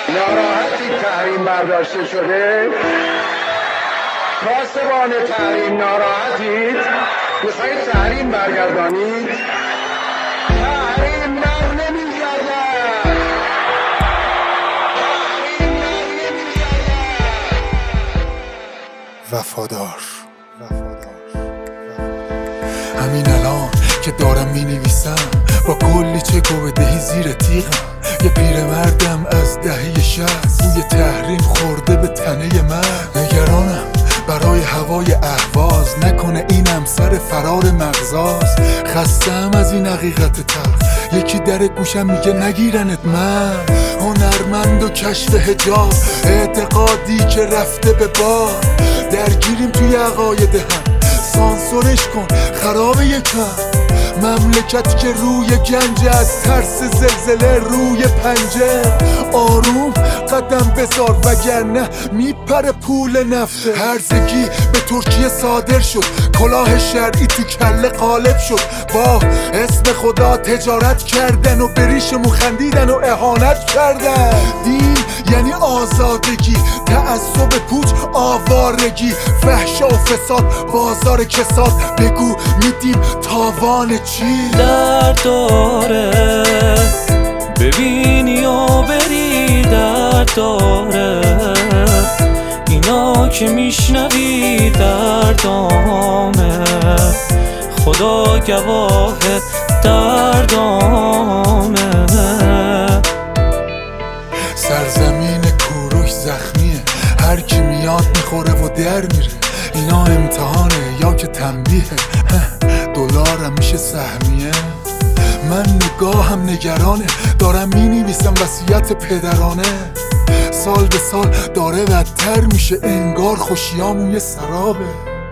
ناراحتی تحریم برداشته شده؟ پاسبان تحریم ناراحتید؟ میخواید تحریم برگردانید؟ تحریم نمیگردد. وفادار همین الان که دارم می نویسم با کلی چک و بدهی زیر تیغم، یه پیرمردم از دهه 60 بوی تحریم خورده به تنه من. نگرانم برای هوای اهواز، نکنه اینم سر فرار مغزاست. خستم از این حقیقت تلخ، یکی در گوشم میگه نگیرنت. من هنرمند و کشف حجاب، اعتقادی که رفته به باد. درگیریم توی عقاید هم، سانسورش کن خراب یکم. مملکتی که روی گنج، از ترس زلزله روی پنجه. آروم قدم بذار وگرنه میپره پول نفته. هرزگی به ترکیه صادر شد، کلاه شرعی تو کله غالب شد. با اسم خدا تجارت کردن و بریشمون خندیدن و اهانت کردن. دین یعنی آزادگی، تعصب پوچ آوارگی، فحشا و فساد بازار کساد. بگو میدیم تاوان چی؟ درد داره ببینی و بری، درد داره اینا که میشنوی دردامه. خدا گواه دردامه. سرزمین کوروش زخمیه، هر کی میاد میخوره و در میره. اینا امتحانه یا که تنبیهه، دلارم میشه سهمیه. من نگاهم نگرانه، دارم مینویسم وصیت پدرانه. سال به سال داره بدتر میشه، انگار خوشیامون یه سرابه.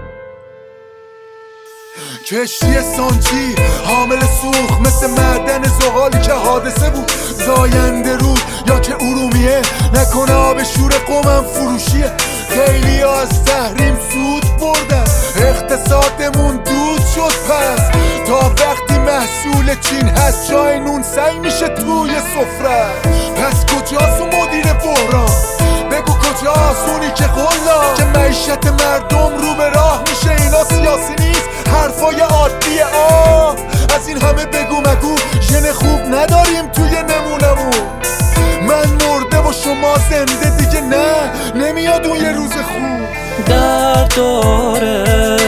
کشتی سانچی حامل سوخت، مثل معدن زغالی که حادثه بود. زاینده رود یا که ارومیه، نکنه آب شور قومم فروشیه. خیلی ها از تحریم سود بردن، اقتصادمون دود شد. پس تا وقتی محصول چین هست، جای نون سعی میشه توی سفره. پس کجاست اون مدیر بحران؟ بگو کجاست اونی که قلا که معیشت مردم رو به راه میشه؟ اینا سیاسی نیست، حرفای عادیه. از این همه بگو مگو، ژن خوب نداریم توی نمونمون. من مرده و شما زنده، دیگه نه نمیاد اون یه روز خوب. درد داره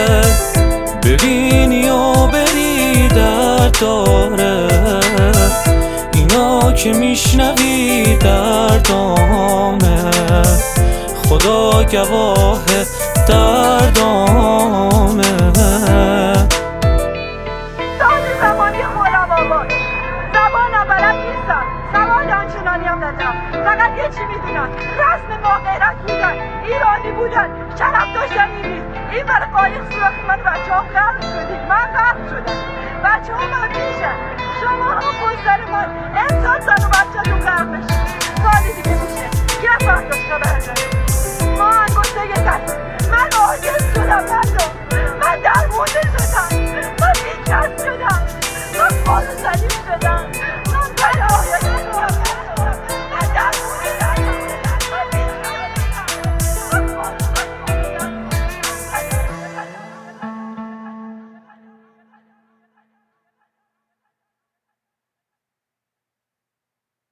ببینی و بری، درد داره اینا که میشنوی دردامه. خدا گواه دردامه. ساز زمانی خودم آباد، زبانم بلد نیستم، سواد آنچنانی هم ندارم. فقط یه چی میدونم، رسم با غیرت بودن، ایرانی بودن، شرف داشتن این نیست. این برای قایق سوراخی من بچه ها غرق شدیم، من غرق شدم، بچه ها من میشن. شما ها پشت سر من